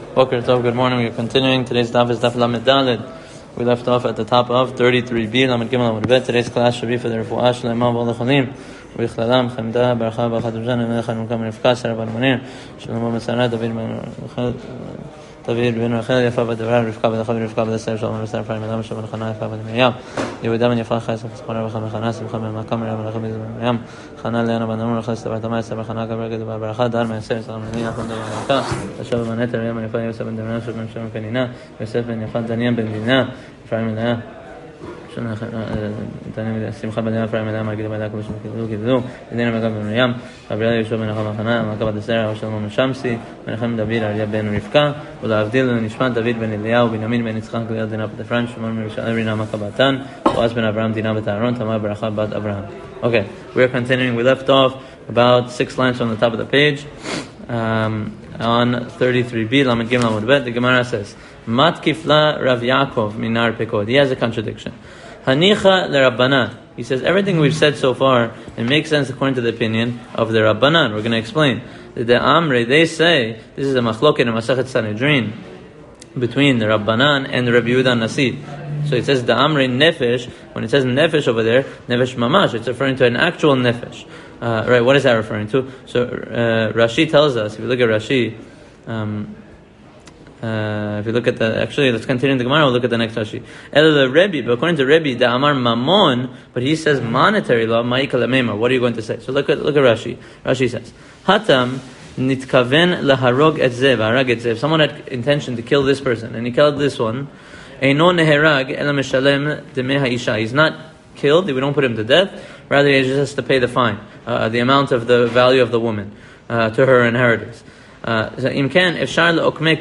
Boker Tov, good morning. We're continuing. Today's daf is daf Lamed Daled. We left off at the top of 33b, Lamed Gimel Lamed Bet. Today's class should be for the Refuah Shlema V'ol Lecholim. V'ichlalam, Chemda, Barucha, B'achat Ujjan, V'lechan Mukam Rivka, Sarah Bar Manir, Shalom Metzara, David Ben Rachel, Yafa B'Devra, Rivka B'Dachab, Rivka B'Dasar, Shalom B'Dasar, Fray Melam, Shalom Chana, Yafa B'Miriam, Yehuda Ben Yafa, Chayes B'Chana, B'Chana B'Chana, Simcha Ben Makam, Miriam, B'Chana B'Miriam, Chana Leana Ben Amur, Chayes B'Tamai, Sabah Chana, Gabra Ged B'Baracha, Dar Me'aser, Salam Leni, Yachon Davar Yaka, Hashem Ben Neter, Yam Yafa, Yosef Ben Devran, Shalom Shem Penina, Yosef Ben Yafa, Daniel Ben Dina, Fray Melam, שמחה בדינה פריים אדם מרגיד בדינה כמו שקידלו בדינה מגב בן מרים אבריאל יהושע בן נחם החנה מלכה בת הסרע ושלמה בן שמסי מנחם דוד אריה בן רבקה ולהבדיל נשמת דוד בן אליהו בנימין בן יצחק גליל דינה בת אפרים שמעון מרשע רינה מכה בתן בועז בן אברהם דינה בת אהרון תמר ברכה בת אברהם. Okay, we are continuing. We left off about 6 lines from the top of the page on 33b Lamed Gimel Lamed Bet. The Gemara says Mat kifla Rav Yaakov minar pekod. He has a contradiction. Hanicha l'Rabbanan. He says everything we've said so far, it makes sense according to the opinion of the Rabbanan. We're going to explain. The Amrei, they say, this is a machloket in Masachet Sanhedrin between the Rabbanan and the Rabbi Yehuda Nasi. So it says the Amrei nefesh. When it says nefesh over there, nefesh mamash, it's referring to an actual nefesh. Right? What is that referring to? So Rashi tells us. If you look at Rashi. If you look at let's continue the Gemara, we'll look at the next Rashi. But according to Rebbe, the Amar Mamon, but he says monetary law, Ma'ikal Amemar. What are you going to say? So look at Rashi. Rashi says, Hatam nitkaven laharog et zev, harag et zev. Someone had intention to kill this person, and he killed this one. Eino neherag ela meshalem demei ha'isha. He's not killed, we don't put him to death, rather he just has to pay the fine, the amount of the value of the woman, to her inheritance. So you can establish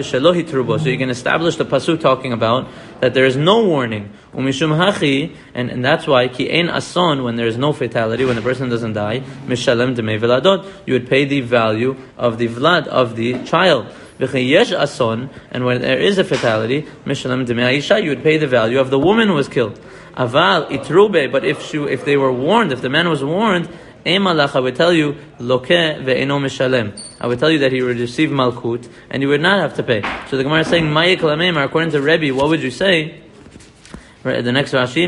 the pasuk talking about that there is no warning, and that's why ki ein ason, when there is no fatality, when the person doesn't die, mishalem demei veladot, you would pay the value of the vlad, of the child. Yesh ason, and when there is a fatality, mishalem demei aisha, you would pay the value of the woman who was killed. Aval itrube, but if they were warned, if the man was warned, I would tell you, I would tell you that he would receive malkut and you would not have to pay. So the Gemara is saying, according to Rebbe, what would you say? Right, the next Rashi,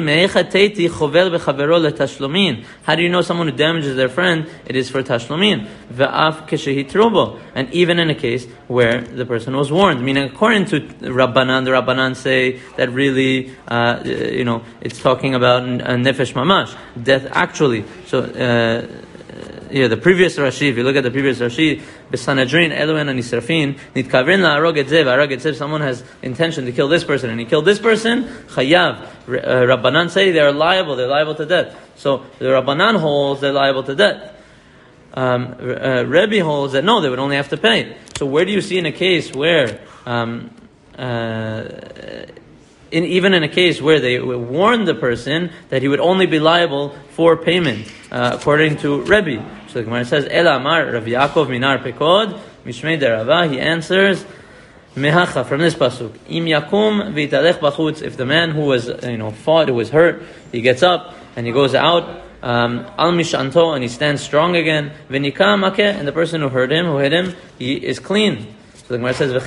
how do you know someone who damages their friend? It is for tashlumin. And even in a case where the person was warned, meaning according to Rabbanan, the Rabbanan say that really, it's talking about nefesh mamash, death actually. So, the previous Rashi, if you look at the previous Rashi, B'Sanhedrin, Elohen and Nisrafin, Nitkavrin la'arog et zev, someone has intention to kill this person, and he killed this person, Chayav. Rabbanan say they're liable to death. So the Rabbanan holds they're liable to death. Rebbe holds that no, they would only have to pay. So where do you see in a case where, even in a case where they warned the person that he would only be liable for payment, according to Rebbe. So the Gemara says, Ela Amar Rav Yaakov minar pekod, Mishmei derava, he answers, Mehacha, from this pasuk, Im yakum v'italech bachutz, if the man who was, fought, who was hurt, he gets up and he goes out, al mishanto, and he stands strong again, v'nika makeh, and the person who hit him, he is clean. So the Gemara says,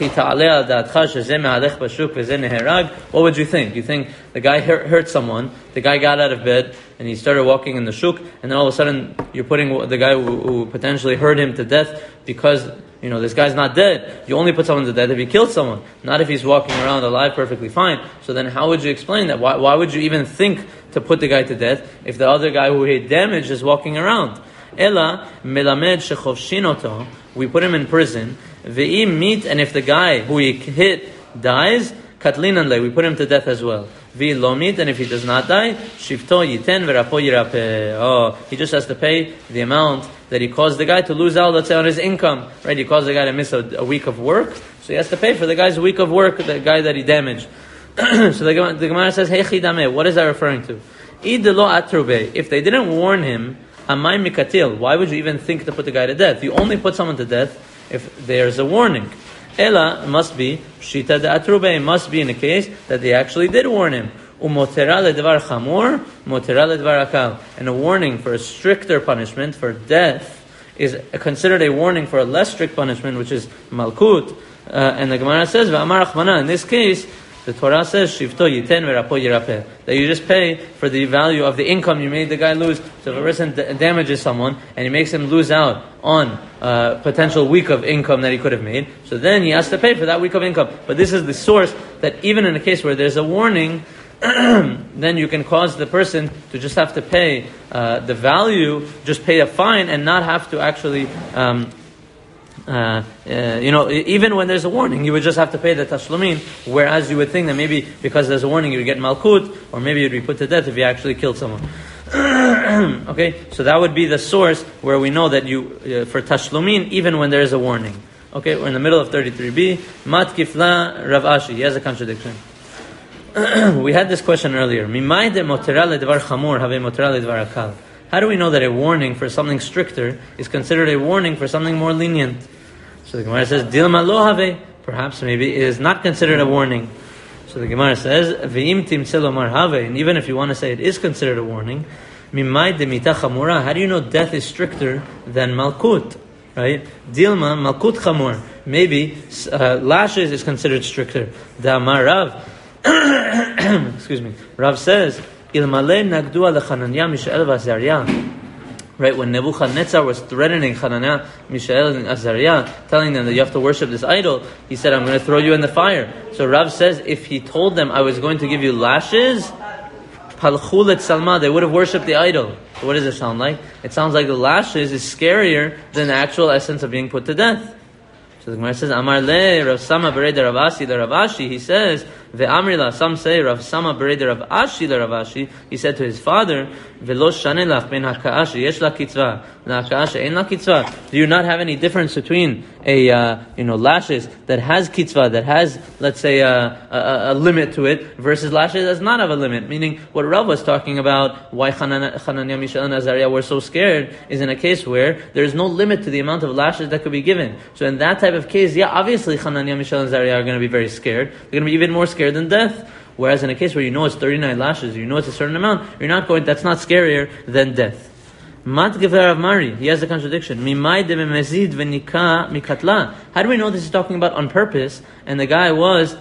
what would you think? You think the guy hurt someone, the guy got out of bed, and he started walking in the shuk, and then all of a sudden you're putting the guy who potentially hurt him to death because, this guy's not dead. You only put someone to death if he killed someone, not if he's walking around alive perfectly fine. So then how would you explain that? Why would you even think to put the guy to death if the other guy who he damaged is walking around? Ela melamed shechovshinoto, we put him in prison. Ve'im meet, and if the guy who he hit dies, katlinan le, we put him to death as well. Ve'lo meet, and if he does not die, shifto yiten v'rapo yirape. He just has to pay the amount that he caused the guy to lose out, let's say, on his income. Right? He caused the guy to miss a week of work, so he has to pay for the guy's week of work, the guy that he damaged. So the Gemara says, Hey chidame, what is that referring to? Idelo atrube, if they didn't warn him, amay mikatil, why would you even think to put the guy to death? You only put someone to death if there's a warning. Ela must be shita de atrube, must be in a case that they actually did warn him. Umotera ledvar chamor, motera ledvar akal. And a warning for a stricter punishment for death is considered a warning for a less strict punishment, which is malkut. And the Gemara says, "V'amar Achmana." In this case, the Torah says, "Shivto yiten v'rapo yirapeh," that you just pay for the value of the income you made the guy lose. So if a person damages someone and he makes him lose out on potential week of income that he could have made, so then he has to pay for that week of income. But this is the source that even in a case where there's a warning, then you can cause the person to just have to pay the value, just pay a fine, and not have to actually. Even when there's a warning, you would just have to pay the tashlumin, whereas you would think that maybe because there's a warning you would get malkut, or maybe you'd be put to death if you actually killed someone. Okay, so that would be the source where we know that you, for tashlumin, even when there is a warning. Okay, we're in the middle of 33b. Mat kifla Rav Ashi. He has a contradiction. We had this question earlier. Mimai de motera ledvar chamur have motera ledvar akal. How do we know that a warning for something stricter is considered a warning for something more lenient? So the Gemara says, Dilma lo have. Perhaps maybe it is not considered a warning. So the Gemara says, Ve'im timtze lomar have. And even if you want to say it is considered a warning, Mimai de mita chamura. How do you know death is stricter than malkut? Right? Dilma malkut chamur. Maybe lashes is considered stricter. Da Amar Rav. Excuse me. Rav says, Ilmale nagdua leChananya, Mishael v'Azariah. Right, when Nebuchadnezzar was threatening Hananiah, Mishael, and Azariah, telling them that you have to worship this idol, he said, I'm going to throw you in the fire. So Rav says, if he told them I was going to give you lashes, Palchulet Salma, they would have worshipped the idol. So what does it sound like? It sounds like the lashes is scarier than the actual essence of being put to death. So the Gemara says, Amar le Rav Sama Berei de Rav Asi le Rav Ashi. He says, Ve'amrila. Some say Rav Sama Berei de Rav Ashi le Rav Ashi. He said to his father, Ve'lo shane lach ben haka'ashi yesh la kitzva, ve'haka'ashi ein la kitzva. Do you not have any difference between a lashes that has kitzva, that has, let's say, a limit to it, versus lashes that does not have a limit? Meaning, what Rav was talking about, why Hananiah, Mishael, and Azariah were so scared, is in a case where there is no limit to the amount of lashes that could be given. So in that type of case, yeah, obviously Hananiah, Mishael, and Azariah are going to be very scared. They're going to be even more scared than death. Whereas in a case where you know it's 39 lashes, you know it's a certain amount, that's not scarier than death. Mat Gever of Mari, he has a contradiction. Mimai de memezid v'nika mikatla. How do we know this is talking about on purpose? And the guy was,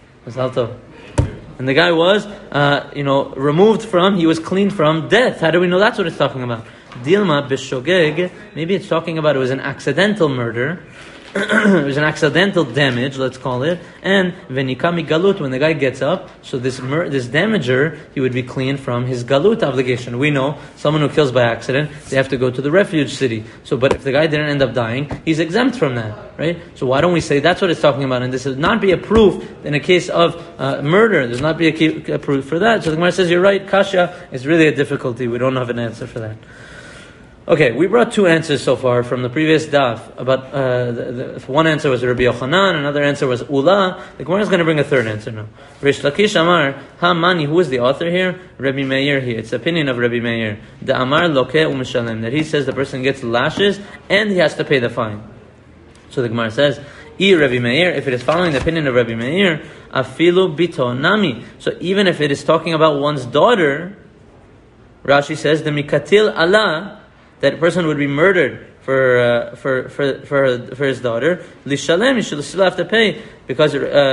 removed from, he was cleaned from death. How do we know that's what it's talking about? Dilma b'shogeg, maybe it's talking about it was an accidental murder. It was an accidental damage, let's call it. And venikami galut, when the guy gets up, so this damager, he would be clean from his galut obligation. We know someone who kills by accident, they have to go to the refuge city. So, but if the guy didn't end up dying, he's exempt from that, right? So why don't we say that's what it's talking about? And this would not be a proof in a case of murder. There's not be a proof for that. So the Gemara says, you're right, kasha is really a difficulty. We don't have an answer for that. Okay, we brought two answers so far from the previous daf. About one answer was Rabbi Yochanan, another answer was Ula. The Gemara is going to bring a third answer now. Rish Lakish Amar Hamani, who is the author here? Rabbi Meir here. It's the opinion of Rabbi Meir. The Amar Loke Umishalem, that he says the person gets lashes and he has to pay the fine. So the Gemara says, Rabbi Meir, if it is following the opinion of Rabbi Meir, Afilu Bito Nami. So even if it is talking about one's daughter, Rashi says, the Mikatil Allah, that a person would be murdered for his daughter, lishalem, you should still have to pay, because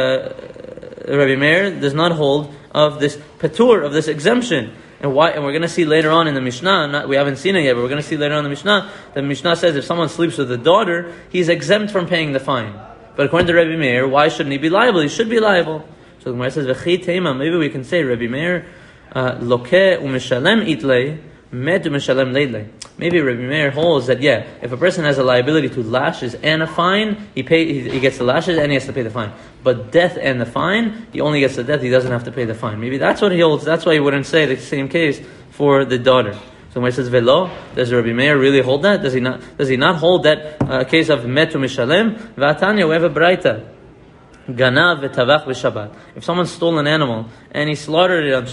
Rabbi Meir does not hold of this patur, of this exemption. And why? And we're going to see later on in the Mishnah, we haven't seen it yet, but we're going to see later on in the Mishnah, the Mishnah says if someone sleeps with a daughter, he's exempt from paying the fine. But according to Rabbi Meir, why shouldn't he be liable? He should be liable. So the Gemara says, V'chi teima, maybe we can say Rabbi Meir, loke u'mishalem itlei, med u'mishalem leidlei. Maybe Rabbi Meir holds that, if a person has a liability to lashes and a fine, he gets the lashes and he has to pay the fine. But death and the fine, he only gets the death, he doesn't have to pay the fine. Maybe that's what he holds. That's why he wouldn't say the same case for the daughter. So when he says velo, does Rabbi Meir really hold that? Does he not hold that case of metu mishalem? V'atanya, we have a braita. Ganav v'tavach v'shabbat. If someone stole an animal and he slaughtered it on Shabbat,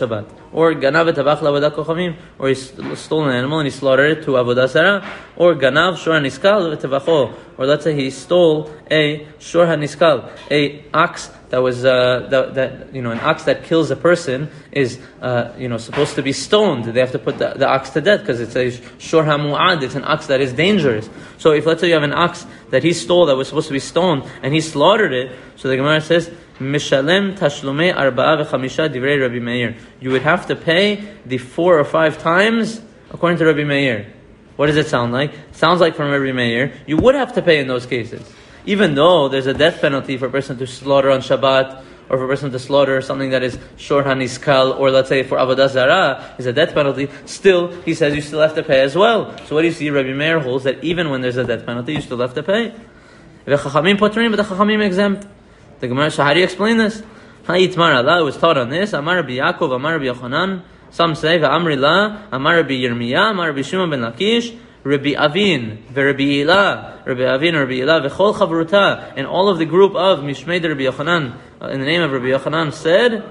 or ganav etavach la'avodat kochavim, or he stole an animal and he slaughtered it to avodah zarah, or ganav shor haniskal v'tevacho, or let's say he stole a shor haniskal, a ox that was an ox that kills a person is supposed to be stoned. They have to put the ox to death because it's a shor hamu'ad. It's an ox that is dangerous. So if let's say you have an ox that he stole that was supposed to be stoned and he slaughtered it, so the Gemara says mishalem tashlumei arba'a v'chamisha divrei Rabbi Meir. You would have to pay the 4 or 5 times according to Rabbi Meir. What does it sound like? It sounds like from Rabbi Meir you would have to pay in those cases. Even though there's a death penalty for a person to slaughter on Shabbat, or for a person to slaughter something that is shor haniskal, or let's say for avodah zarah is a death penalty, still, he says you still have to pay as well. So what do you see? Rabbi Meir holds that even when there's a death penalty, you still have to pay. The Chachamim potrim, but the Chachamim exempt. The Gemara, so how do you explain this? Ha'itmar Allah was taught on this. Amar Rabbi Yaakov, Amar Rabbi Yochanan. Some say, V'amri la, Amar Rabbi Yirmiyah, Amar Rabbi Shimon ben Lakish, Rabbi Avin, Rabbi Ila, Rabbi Avin, Rabbi Ila, V'chol Chavruta, and all of the group of Mishmei Rabbi Yochanan, in the name of Rabbi Yochanan, said,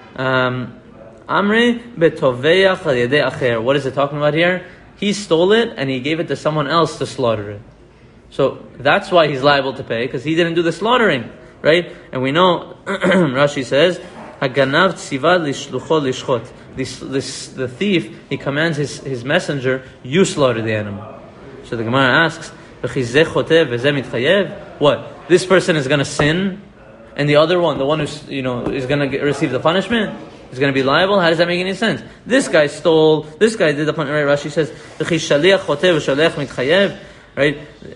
Amri betoveach al yedei acher. What is it talking about here? He stole it and he gave it to someone else to slaughter it. So that's why he's liable to pay, because he didn't do the slaughtering, right? And we know, Rashi says, Haganav tziva lishlucho lishchot. The thief, he commands his messenger, you slaughter the animal. So the Gemara asks, what? This person is going to sin, and the other one, the one who's is going to receive the punishment, is going to be liable? How does that make any sense? This guy stole, this guy did the punishment, right? Rashi says, right?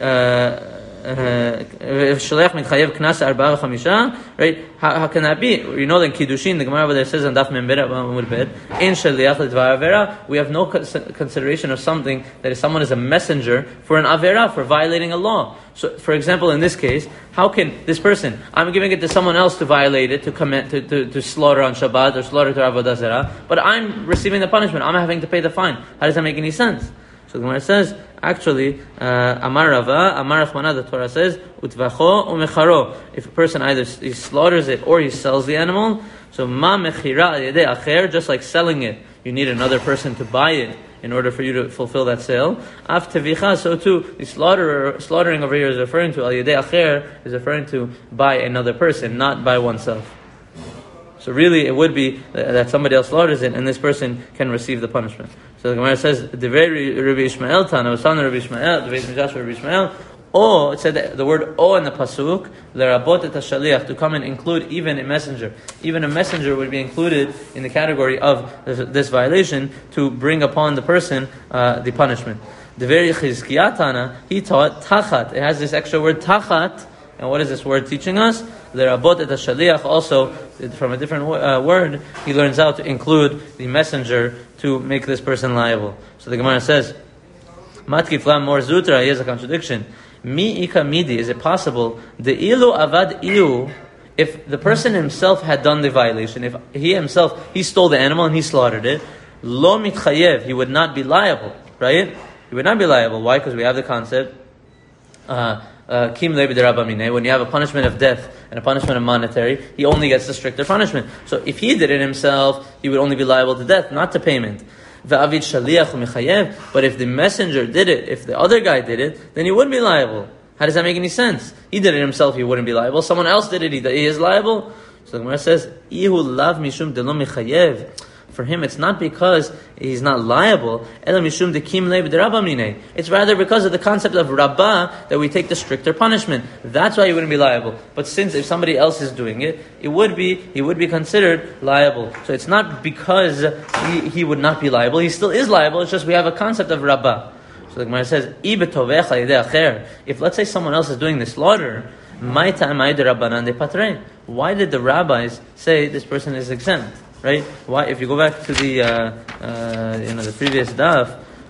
Right? How can that be? You know that in Kiddushin, the Gemara over there says on Daf Member Amud Bet, in Shaliach L'Dvar Avera, we have no consideration of something that if someone is a messenger for an Avera, for violating a law. So, for example, in this case, how can this person, I'm giving it to someone else to violate it, to commit, to slaughter on Shabbat or slaughter to Avodah Zarah, but I'm receiving the punishment, I'm having to pay the fine. How does that make any sense? So the Gemara says, actually, Amar Rava, Amar Achmana, the Torah says, Utvacho umecharo. If a person either he slaughters it or he sells the animal, so ma mechira al yedei acher, just like selling it, you need another person to buy it in order for you to fulfill that sale. Af tevicha, so too, the slaughtering over here is referring to al yedei acher, is referring to by another person, not by oneself. So really, it would be that somebody else slaughters it, and this person can receive the punishment. So the Gemara says, "Divrei Rabbi Ishmael Tana, was Rabbi Ishmael, the Beit Midrash Rabbi Ishmael." Oh, it said the word "o" in the pasuk, "Lerabot et hashaliach," to come and include even a messenger. Even a messenger would be included in the category of this violation to bring upon the person the punishment. Divrei Chizkiah Tana, he taught tachat. It has this extra word tachat. And what is this word teaching us? Lerabot et hashaliach, also from a different word, he learns out to include the messenger to make this person liable. So the Gemara says, Matkif lam mor zutra, here's a contradiction. Mi ika midi, is it possible, the ilu avad iu, if the person himself had done the violation, if he stole the animal and he slaughtered it, lo mitchayev, he would not be liable, right? He would not be liable. Why? Because we have the concept, Kim lebi derabamine, when you have a punishment of death and a punishment of monetary, he only gets the stricter punishment. So if he did it himself, he would only be liable to death, not to payment. But if the messenger did it, if the other guy did it, then he wouldn't be liable. How does that make any sense? He did it himself, he wouldn't be liable. Someone else did it, he is liable. So the Gemara says, Ihu lav mishum delo mechayev. For him, it's not because he's not liable. It's rather because of the concept of Rabbah that we take the stricter punishment. That's why he wouldn't be liable. But since if somebody else is doing it, he would be considered liable. So it's not because he would not be liable. He still is liable. It's just we have a concept of Rabbah. So the Gemara says, if let's say someone else is doing the slaughter, why did the rabbis say this person is exempt? Right? Why? If you go back to the the previous daf,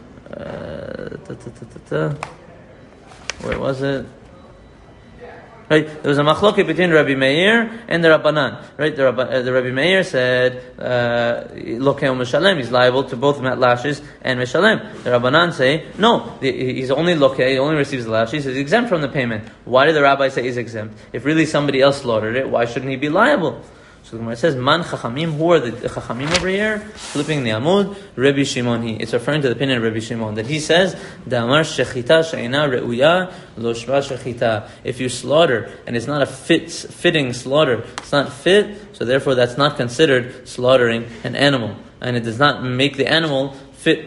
where was it? Right? There was a machloket between Rabbi Meir and the Rabbanan. Right? The Rabbi Meir said, Lokeh Meshalem, he's liable to both lashes and Meshalem. The Rabbanan say, no, he's only Lokeh, he only receives the lashes, he's exempt from the payment. Why did the rabbi say he's exempt? If really somebody else slaughtered it, why shouldn't he be liable? So the Gemara says, Man Chachamim, who are the Chachamim over here? Flipping the Amud, Rabbi Shimon. It's referring to the opinion of Rabbi Shimon, that he says, Da'amar shechita she'ena re'uya lo shva shechita. If you slaughter, and it's not a fitting slaughter, it's not fit, so therefore that's not considered slaughtering an animal. And it does not make the animal fit,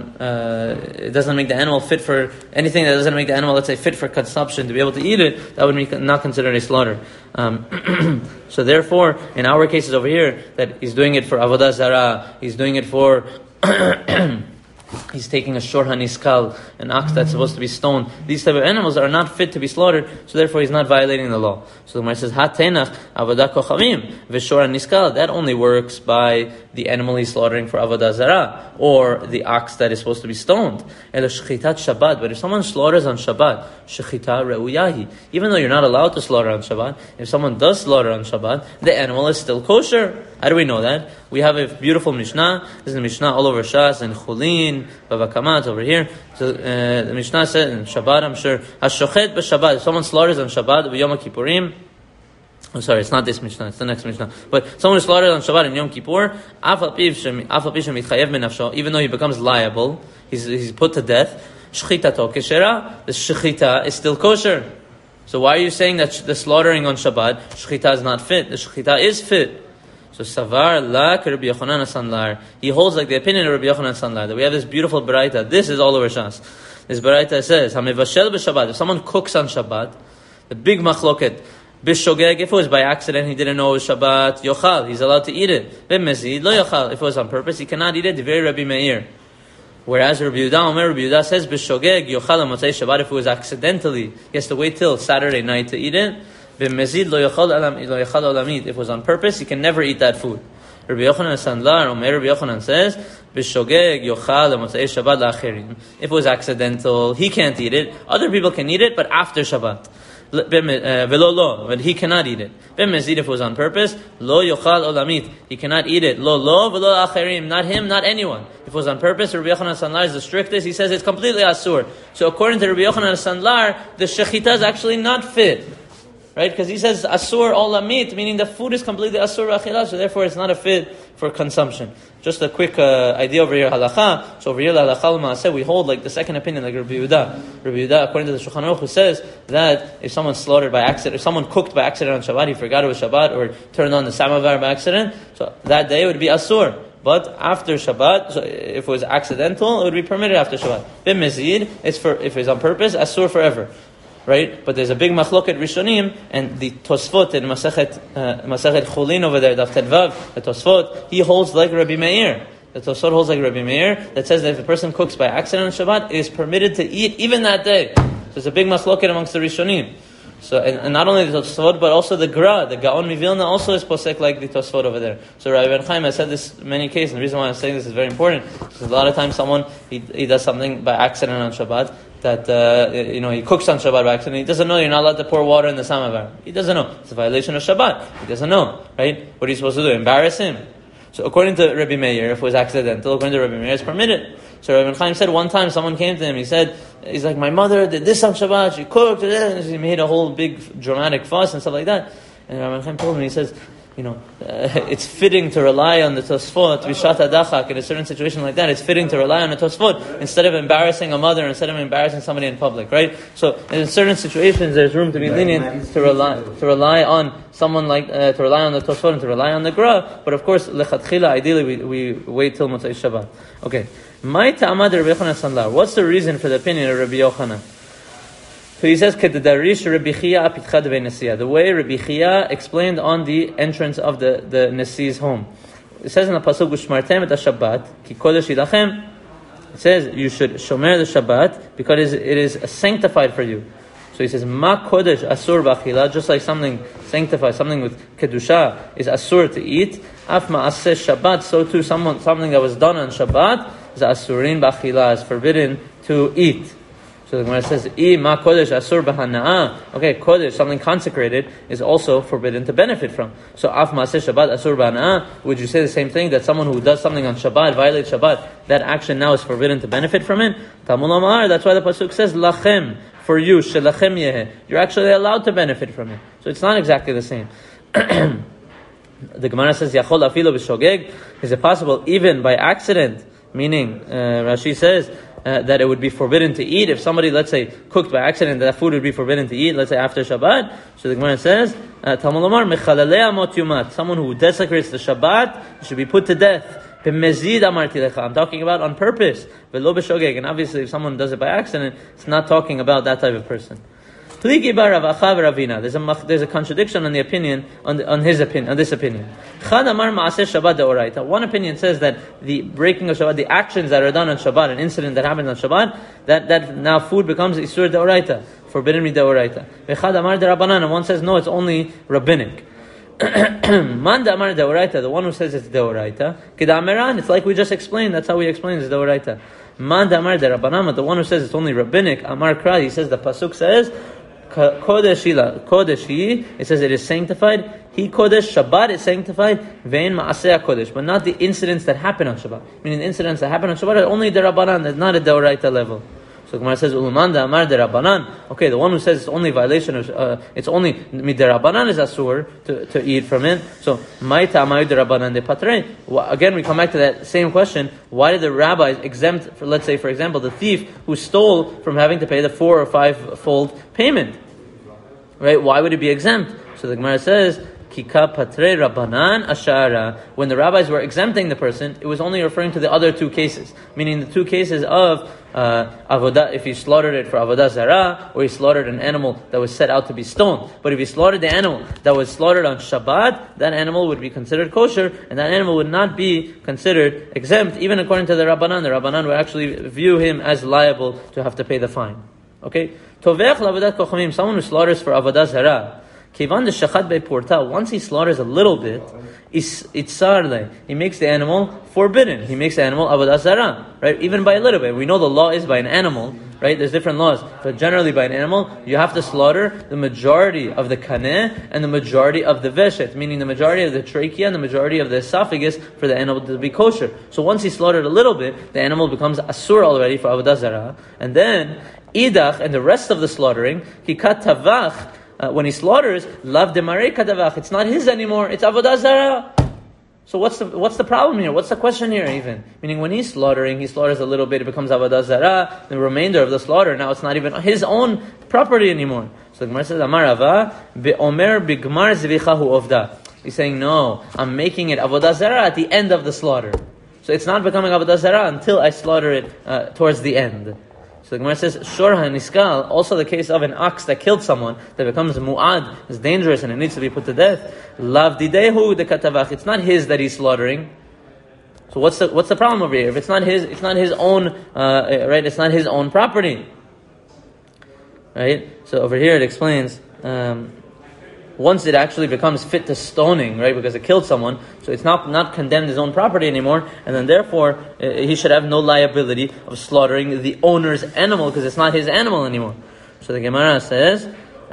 it doesn't make the animal fit for anything that doesn't make the animal, let's say, fit for consumption, to be able to eat it, that would be not considered a slaughter. So therefore, in our cases over here, that he's doing it for avodah zarah, he's doing it for he's taking a shor haniskal, an ox that's supposed to be stoned. These type of animals are not fit to be slaughtered, so therefore he's not violating the law. So the Gemara says, "Hatenach avodah kochavim v'shor haniskal." That only works by the animal he's slaughtering for avodah zarah, or the ox that is supposed to be stoned. Elo shechitat Shabbat. But if someone slaughters on Shabbat, shechita reuyahi. Even though you're not allowed to slaughter on Shabbat, if someone does slaughter on Shabbat, the animal is still kosher. How do we know that? We have a beautiful Mishnah. This is a Mishnah all over Shas and Chulin, Bava Kamat over here. So the Mishnah said in Shabbat, I'm sure, Hashochet b'Shabbat. If someone slaughters on Shabbat, b'Yom Kippurim. I'm sorry, it's not this Mishnah, it's the next Mishnah. But someone who slaughtered on Shabbat and Yom Kippur, even though he becomes liable, he's put to death, shchitato keshera, the shechita is still kosher. So why are you saying that the slaughtering on Shabbat, shechita is not fit? The shechita is fit. So Savar lak Rabbi Yochanan Sanlar. He holds like the opinion of Rabbi Yochanan Sanlar, that we have this beautiful baraita. This is all over Shas. This baraita says, Hamevashel b'Shabbat. If someone cooks on Shabbat, the big machloket, b'shogeg, if it was by accident, he didn't know it was Shabbat, yochal, he's allowed to eat it. B'mezid, lo yochal, if it was on purpose, he cannot eat it. Divrei Rabbi Meir. Whereas Rabbi Yehuda says, b'shogeg, yochal motzei Shabbat, if it was accidentally, he has to wait till Saturday night to eat it. B'mezid lo yochal olamid, if it was on purpose, he can never eat that food. Rabbi Yochanan Sandlar, Omer Rabbi Yochanan says, b'shogeg yochal motzei Shabbat la'acherim. If it was accidental, he can't eat it. Other people can eat it, but after Shabbat. But he cannot eat it. If it was on purpose, lo yochal olamit, he cannot eat it. Lo velo acherim, not him, not anyone. If it was on purpose, Rabbi Yochanan Sandlar is the strictest. He says it's completely asur. So according to Rabbi Yochanan Sandlar, the shechita is actually not fit, right? Because he says asur olamit, meaning the food is completely asur achilah, so therefore it's not a fit for consumption. Just a quick idea over here, halacha. So over here, halacha l'maaseh, we hold like the second opinion, like Rabbi Yehuda. Rabbi Yehuda, according to the Shulchan Aruch, who says that if someone slaughtered by accident, if someone cooked by accident on Shabbat, he forgot it was Shabbat, or turned on the samovar by accident, so that day it would be asur. But after Shabbat, so if it was accidental, it would be permitted after Shabbat. B'mezid, it's for if it's on purpose, asur forever. Right, but there's a big machloket Rishonim, and the Tosfot in Masechet Chulin over there, Daf Tedvav, the Tosfot, he holds like Rabbi Meir. The Tosfot holds like Rabbi Meir, that says that if a person cooks by accident on Shabbat, it is permitted to eat even that day. So there's a big machloket amongst the Rishonim. So, and not only the Tosfot, but also the Gra, the Gaon Mivilna also is posek like the Tosfot over there. So Rabbi Ben Chaim has said this many cases, and the reason why I'm saying this is very important, because a lot of times someone, he does something by accident on Shabbat, that, he cooks on Shabbat by accident, he doesn't know you're not allowed to pour water in the samovar. He doesn't know. It's a violation of Shabbat. He doesn't know, right? What are you supposed to do? Embarrass him? So according to Rabbi Meir, if it was accidental, according to Rabbi Meir, it's permitted. So Rabbi Chaim said one time someone came to him, he's like, my mother did this on Shabbat, she cooked, and he made a whole big dramatic fuss and stuff like that. And Rabbi Chaim told him, he says, it's fitting to rely on the Tosfot, Vishat Adachak, in a certain situation like that, it's fitting to rely on the Tosfot instead of embarrassing a mother, instead of embarrassing somebody in public, right? So in certain situations, there's room to be lenient to rely on someone like, to rely on the Tosfot and to rely on the Gra, but of course, lechatchila, ideally we wait till Motzei Shabbat. Okay. My ta'amad Rabbi Yochanan Sandlar. What's the reason for the opinion of Rabbi Yochanan? So he says, "Kedarish Rabbi Chia apitcha devei Nesiya." The way Rabbi Chia explained on the entrance of the Nesi's home. It says in the pasuk, "Ushmartem et Shabbat ki kodesh yidachem." It says you should shomer the Shabbat because it is sanctified for you. So he says, "Ma kodesh asur b'achila," just like something sanctified, something with kedusha is asur to eat. Af ma'aseh Shabbat, so too something that was done on Shabbat is asurin b'achila, is forbidden to eat. So the Gemara says, "I ma kodesh asur b'hana'ah." Okay, kodesh, something consecrated, is also forbidden to benefit from. So af ma'aseh Shabbat asur b'hana'ah. Would you say the same thing, that someone who does something on Shabbat, violates Shabbat, that action now is forbidden to benefit from it? Talmud Amar. That's why the pasuk says, "Lachem," for you, shelachem yeh. You're actually allowed to benefit from it. So it's not exactly the same. The Gemara says, Yachol afilo b'shogeg. Is it possible even by accident? Meaning, Rashi says that it would be forbidden to eat. If somebody, let's say, cooked by accident, that food would be forbidden to eat, let's say after Shabbat. So the Gemara says, Talmud Lomar, Mechalalei amot yumat. Someone who desecrates the Shabbat should be put to death. I'm talking about on purpose. And obviously if someone does it by accident, it's not talking about that type of person. There's a contradiction on the opinion, on this opinion. One opinion says that the breaking of Shabbat, the actions that are done on Shabbat, an incident that happens on Shabbat, that now food becomes Isur Deoraita, forbidden Mideoraita. And one says no, it's only rabbinic. Man Amar Deoraita, the one who says it's Deoraita, Kedameran, it's like we just explained, that's how we explain it's Deoraita. Man Amar Derabanama, the one who says it's only rabbinic, Amar Kra, he says the pasuk says Kodeshi, it says it is sanctified. He Kodesh, Shabbat is sanctified. Vein Maaseh Kodesh, but not the incidents that happen on Shabbat. Meaning the incidents that happen on Shabbat are only the Rabbanan, that's not a Deoraita level. So Gemara says Ulumanda Amar Derabanan. Okay, the one who says it's only violation of it's only Miderabanan is asur to eat from it. So Maita Amayu Derabanan de Patre. Again, we come back to that same question. Why did the rabbis exempt, for, let's say, for example, the thief who stole from having to pay the 4 or 5-fold payment? Right? Why would it be exempt? So the Gemara says, Kika Patre Rabbanan Ashara. When the rabbis were exempting the person, it was only referring to the other 2 cases. Meaning the 2 cases of avodah, if he slaughtered it for avodah zarah, or he slaughtered an animal that was set out to be stoned. But if he slaughtered the animal that was slaughtered on Shabbat, that animal would be considered kosher, and that animal would not be considered exempt, even according to the Rabbanan. The Rabbanan would actually view him as liable to have to pay the fine. Okay? Tovech la'avodat kochomim, someone who slaughters for avodah zarah. Kevan de shachat be'porta, once he slaughters a little bit, itzarle, he makes the animal forbidden. He makes the animal avodah zarah, right? Even by a little bit. We know the law is by an animal, right? There's different laws, but generally by an animal, you have to slaughter the majority of the kaneh and the majority of the veshet, meaning the majority of the trachea and the majority of the esophagus for the animal to be kosher. So once he slaughtered a little bit, the animal becomes asur already for avodah zarah, and then idach and the rest of the slaughtering, he kat tavach. When he slaughters, lav demarei kadavach, it's not his anymore, it's avodah zarah. So what's the problem here? What's the question here even? Meaning when he's slaughtering, he slaughters a little bit, it becomes avodah zarah, the remainder of the slaughter, now it's not even his own property anymore. So the Gemara says, Amar Rava, be'omer bigmar zvichahu ovda. He's saying, no, I'm making it avodah zarah at the end of the slaughter. So it's not becoming avodah zarah until I slaughter it towards the end. So the Gemara says, Shor HaNiskal, also the case of an ox that killed someone, that becomes mu'ad, is dangerous and it needs to be put to death. Lav didehu de katavach, it's not his that he's slaughtering. So what's the problem over here? If it's not his own, right, it's not his own property. Right? So over here it explains, once it actually becomes fit to stoning, right, because it killed someone, so it's not condemned his own property anymore, and then therefore he should have no liability of slaughtering the owner's animal because it's not his animal anymore. So the Gemara says,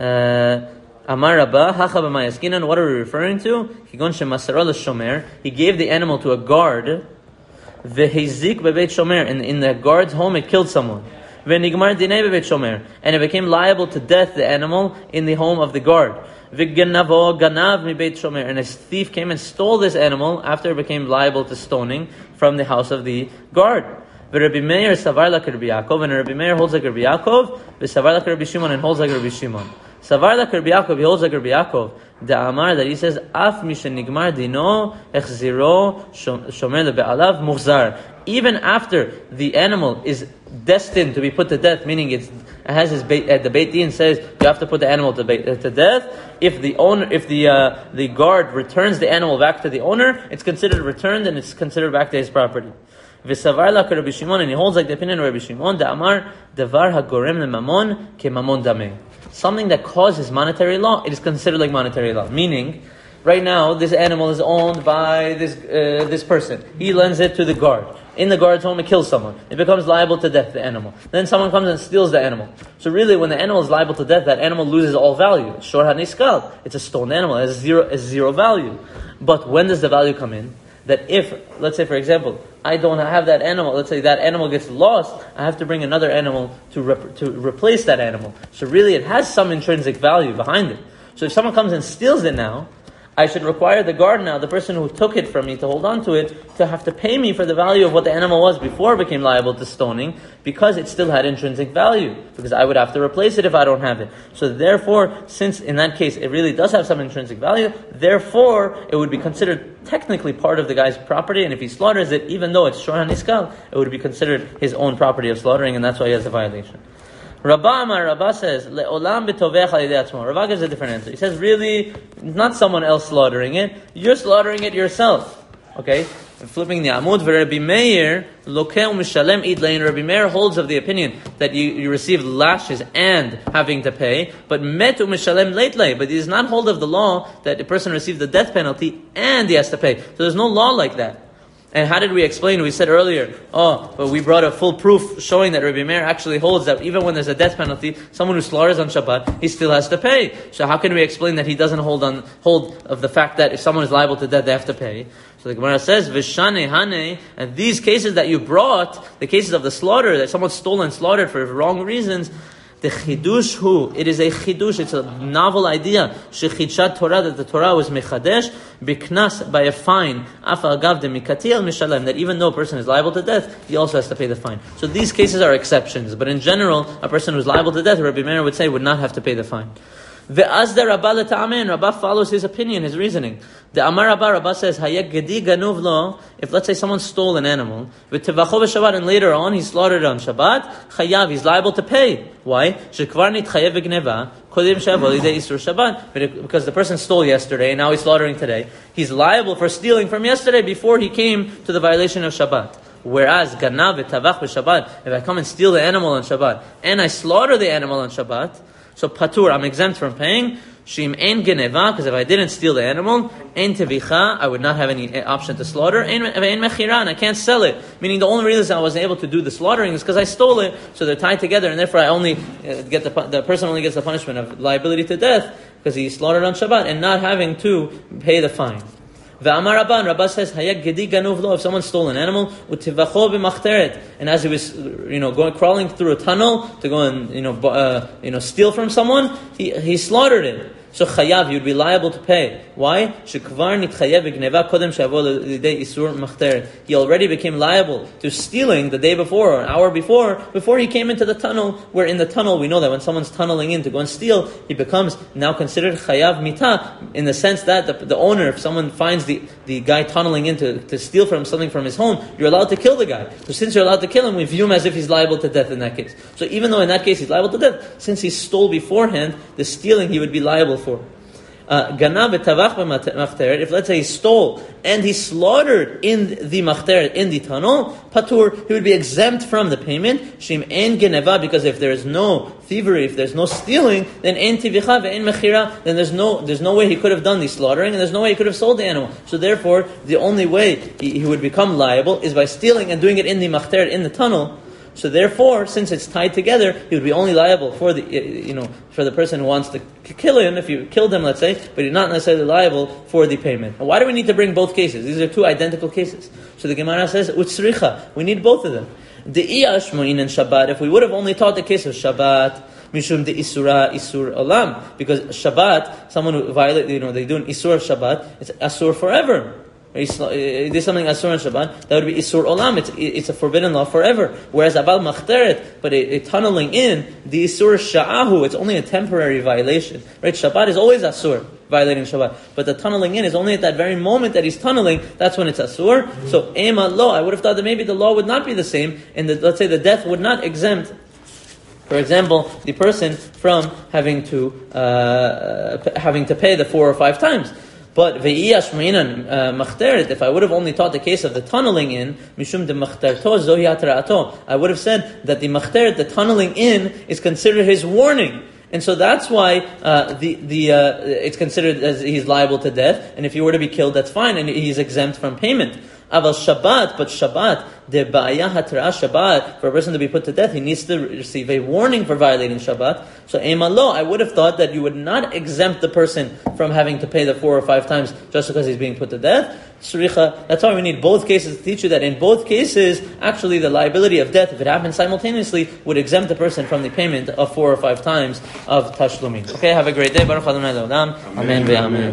Amar Rabba, Hacha b'mayaskinan, what are we referring to? Kigon shemasara l'shomer, he gave the animal to a guard, v'hezik bebeit shomer, in the guard's home it killed someone. V'nigmar dinei bebeit shomer, and it became liable to death, the animal, in the home of the guard. V'genavo ganav mibeit shomer, and a thief came and stole this animal after it became liable to stoning from the house of the guard. V'Rabbi Meir savar like Rabbi Yaakov, and Rabbi Meir holds like Rabbi Yaakov, v'savar like Rabbi Shimon, and holds like Rabbi Shimon. Savar like Rabbi Yaakov, he holds like Rabbi Yaakov. The Amar, that he says, Af mishenigmar dino echziro shomer lebe'alav muhzar. Even after the animal is destined to be put to death, meaning it has his the Beit Din says you have to put the animal to death. If the guard returns the animal back to the owner, it's considered returned and it's considered back to his property. V'savar la Rabbi Shimon, and he holds like the opinion of Rabbi Shimon. The Amar devar hagorem lemamon kemamon dameh. Something that causes monetary law, it is considered like monetary law. Meaning, right now this animal is owned by this person. He lends it to the guard. In the guard's home, it kills someone. It becomes liable to death, the animal. Then someone comes and steals the animal. So really, when the animal is liable to death, that animal loses all value. Shor haniskal. It's a stoned animal. It has zero value. But when does the value come in? That if, let's say for example, I don't have that animal, let's say that animal gets lost, I have to bring another animal to replace that animal. So really, it has some intrinsic value behind it. So if someone comes and steals it now, I should require the guard now, the person who took it from me to hold on to it, to have to pay me for the value of what the animal was before it became liable to stoning, because it still had intrinsic value, because I would have to replace it if I don't have it. So therefore, since in that case it really does have some intrinsic value, therefore it would be considered technically part of the guy's property, and if he slaughters it, even though it's shor haniskal, it would be considered his own property of slaughtering, and that's why he has a violation. Rabbah says, Le'olam b'tovech al yedei atzmo. Rabbah gives a different answer. He says, really, not someone else slaughtering it, you're slaughtering it yourself. Okay? Flipping the Amud, Rabbi Meir, Lokeh u'mishalem idlein. Rabbi Meir holds of the opinion that you receive lashes and having to pay, but met u'mishalem leitlei. But he does not hold of the law that a person received the death penalty and he has to pay. So there's no law like that. And how did we explain? We said earlier, but we brought a full proof showing that Rabbi Meir actually holds that even when there's a death penalty, someone who slaughters on Shabbat, he still has to pay. So how can we explain that he doesn't hold of the fact that if someone is liable to death, they have to pay? So the Gemara says, Vishane hane, and these cases that you brought, the cases of the slaughter, that someone stole and slaughtered for wrong reasons, the chidush it is a chidush, it's a novel idea, shechidshat Torah, that the Torah was mechadesh, biknas, by a fine, af agav de mikati el mishalem, that even though a person is liable to death, he also has to pay the fine. So these cases are exceptions, but in general, a person who is liable to death, Rabbi Meir would say, would not have to pay the fine. Ve'azda Rabbah leta'amen, Rabbah follows his opinion, his reasoning. The Amar Rabbah says, Hayek gedi ganuv lo, if let's say someone stole an animal, v'tevacho v'shabbat, and later on he slaughtered it on Shabbat, chayav, he's liable to pay. Why? Shekvar nitchayev v'gneva, kodim she'avo lidei isur Shabbat, because the person stole yesterday, and now he's slaughtering today. He's liable for stealing from yesterday before he came to the violation of Shabbat. Whereas ganav v'tavach v'shabbat, if I come and steal the animal on Shabbat, and I slaughter the animal on Shabbat, so patur, I'm exempt from paying. Shim ein geneva, because if I didn't steal the animal, ein tevicha, I would not have any option to slaughter. Ein mechira, and I can't sell it. Meaning the only reason I was able to do the slaughtering is because I stole it. So they're tied together, and therefore I only get the person only gets the punishment of liability to death because he slaughtered on Shabbat and not having to pay the fine. V'amar Rabban, Rabbah says, Hayek gedi ganuv lo, if someone stole an animal, utivacho b'machteret, and as he was, crawling through a tunnel to go and, steal from someone, he slaughtered it. So chayav, you'd be liable to pay. Why? Shekvar nitchayev v'gneva kodem she'avo lidei isur machteret. He already became liable to stealing the day before or an hour before he came into the tunnel, where in the tunnel we know that when someone's tunneling in to go and steal, he becomes now considered chayav mita, in the sense that the owner, if someone finds the guy tunneling in to steal something from his home, you're allowed to kill the guy. So since you're allowed to kill him, we view him as if he's liable to death in that case. So even though in that case he's liable to death, since he stole beforehand, the stealing he would be liable for. Ganav v'tavach b'machteret, if let's say he stole and he slaughtered in the machteret, in the tunnel, patur, he would be exempt from the payment. Shim ein geneva, because if there is no thievery, if there's no stealing, then ein tivicha ve'ein mechira, then there's no way he could have done the slaughtering, and there's no way he could have sold the animal. So therefore, the only way he would become liable is by stealing and doing it in the machteret, in the tunnel. So therefore, since it's tied together, he would be only liable for for the person who wants to kill him, if you killed him, let's say, but you're not necessarily liable for the payment. Now, why do we need to bring both cases? These are two identical cases. So the Gemara says, utsricha, we need both of them. De'iyash mu'in and Shabbat, if we would have only taught the case of Shabbat, mishum de isura isur olam, because Shabbat, someone who violates, they do an isur of Shabbat, it's asur forever. It is something asur on Shabbat, that would be isur olam. It's a forbidden law forever. Whereas abal machteret, but a tunneling in, the isur sha'ahu, it's only a temporary violation. Right? Shabbat is always asur, violating Shabbat. But the tunneling in is only at that very moment that he's tunneling, that's when it's asur. So ema lo, I would have thought that maybe the law would not be the same, and let's say the death would not exempt, for example, the person from having to pay the 4 or 5 times. But ve'iyash me'inan machteret, if I would have only taught the case of the tunneling in, mishum de machterto zohi atra'ato, I would have said that the machteret, the tunneling in, is considered his warning. And so that's why it's considered as he's liable to death, and if he were to be killed, that's fine, and he's exempt from payment. Aval Shabbat, but Shabbat, the ba'ayah hatra'ah Shabbat, for a person to be put to death, he needs to receive a warning for violating Shabbat. So ema lo, I would have thought that you would not exempt the person from having to pay the 4 or 5 times just because he's being put to death. Sricha, that's why we need both cases to teach you that in both cases, actually the liability of death, if it happens simultaneously, would exempt the person from the payment of 4 or 5 times of tashlumin. Okay, have a great day. Baruch Adonai Le'olam. Amen ve'amen.